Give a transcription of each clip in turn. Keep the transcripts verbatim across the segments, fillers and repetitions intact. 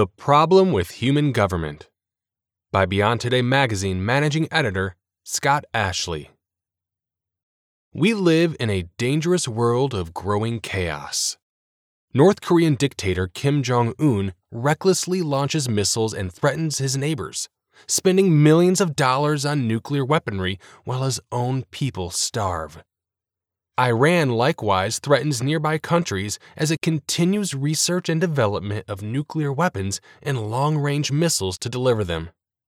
The Problem with Human Government by Beyond Today Magazine Managing Editor Scott Ashley. We live in a dangerous world of growing chaos. North Korean dictator Kim Jong-un recklessly launches missiles and threatens his neighbors, spending millions of dollars on nuclear weaponry while his own people starve. Iran likewise threatens nearby countries as it continues research and development of nuclear weapons and long-range missiles to deliver them.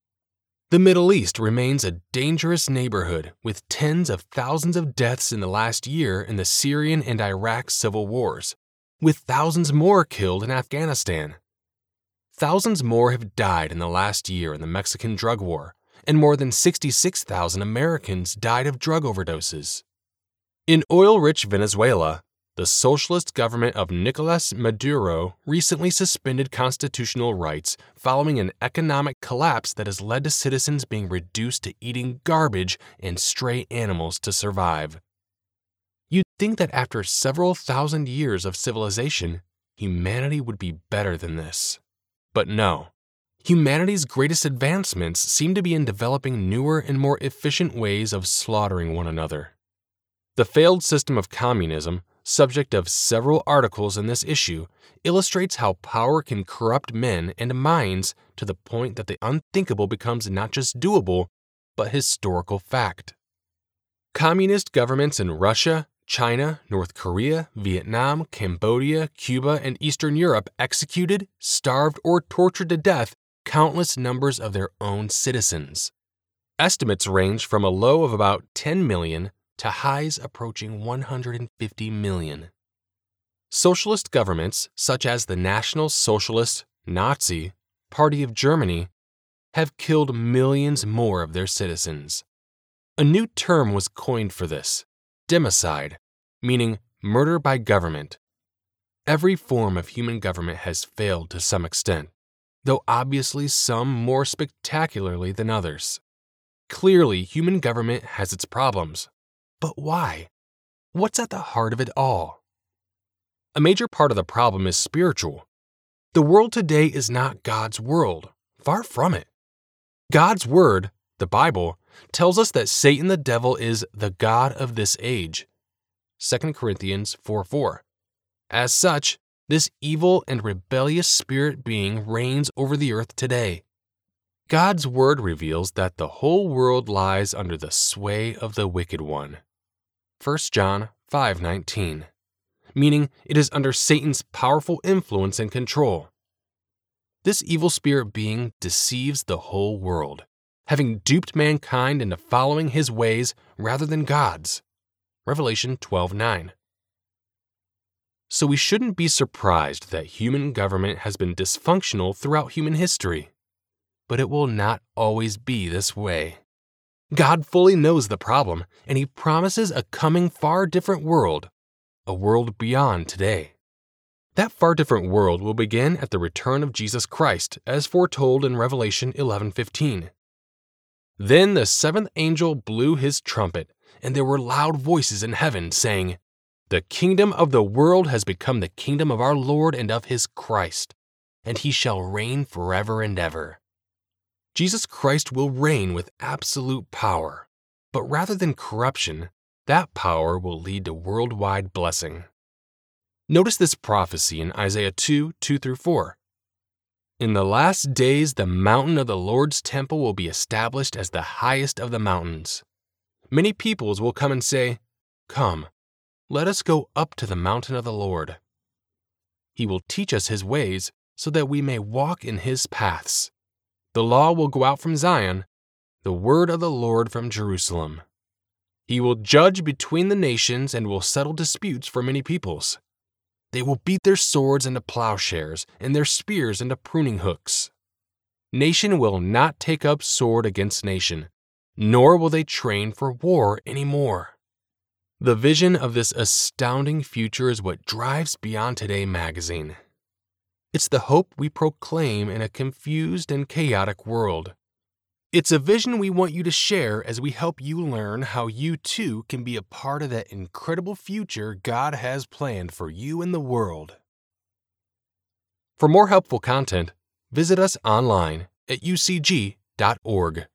The Middle East remains a dangerous neighborhood with tens of thousands of deaths in the last year in the Syrian and Iraq civil wars, with thousands more killed in Afghanistan. Thousands more have died in the last year in the Mexican drug war, and more than sixty-six thousand Americans died of drug overdoses. In oil-rich Venezuela, the socialist government of Nicolas Maduro recently suspended constitutional rights following an economic collapse that has led to citizens being reduced to eating garbage and stray animals to survive. You'd think that after several thousand years of civilization, humanity would be better than this. But no. Humanity's greatest advancements seem to be in developing newer and more efficient ways of slaughtering one another. The failed system of communism, subject of several articles in this issue, illustrates how power can corrupt men and minds to the point that the unthinkable becomes not just doable, but historical fact. Communist governments in Russia, China, North Korea, Vietnam, Cambodia, Cuba, and Eastern Europe executed, starved, or tortured to death countless numbers of their own citizens. Estimates range from a low of about ten million to highs approaching one hundred fifty million. Socialist governments, such as the National Socialist Nazi Party of Germany, have killed millions more of their citizens. A new term was coined for this, democide, meaning murder by government. Every form of human government has failed to some extent, though obviously some more spectacularly than others. Clearly, human government has its problems. But why? What's at the heart of it all? A major part of the problem is spiritual. The world today is not God's world, far from it. God's word, the Bible, tells us that Satan the devil is the god of this age. Second Corinthians four four. As such, this evil and rebellious spirit being reigns over the earth today. God's word reveals that the whole world lies under the sway of the wicked one. First John five nineteen, meaning it is under Satan's powerful influence and control. This evil spirit being deceives the whole world, having duped mankind into following his ways rather than God's. Revelation twelve nine. So we shouldn't be surprised that human government has been dysfunctional throughout human history. But it will not always be this way. God fully knows the problem, and He promises a coming far different world, a world beyond today. That far different world will begin at the return of Jesus Christ, as foretold in Revelation eleven fifteen. Then the seventh angel blew his trumpet, and there were loud voices in heaven saying, "The kingdom of the world has become the kingdom of our Lord and of His Christ, and He shall reign forever and ever." Jesus Christ will reign with absolute power, but rather than corruption, that power will lead to worldwide blessing. Notice this prophecy in Isaiah two two through four. In the last days, the mountain of the Lord's temple will be established as the highest of the mountains. Many peoples will come and say, "Come, let us go up to the mountain of the Lord. He will teach us His ways so that we may walk in His paths. The law will go out from Zion, the word of the Lord from Jerusalem. He will judge between the nations and will settle disputes for many peoples. They will beat their swords into plowshares and their spears into pruning hooks. Nation will not take up sword against nation, nor will they train for war anymore." The vision of this astounding future is what drives Beyond Today magazine. It's the hope we proclaim in a confused and chaotic world. It's a vision we want you to share as we help you learn how you too can be a part of that incredible future God has planned for you and the world. For more helpful content, visit us online at u c g dot org.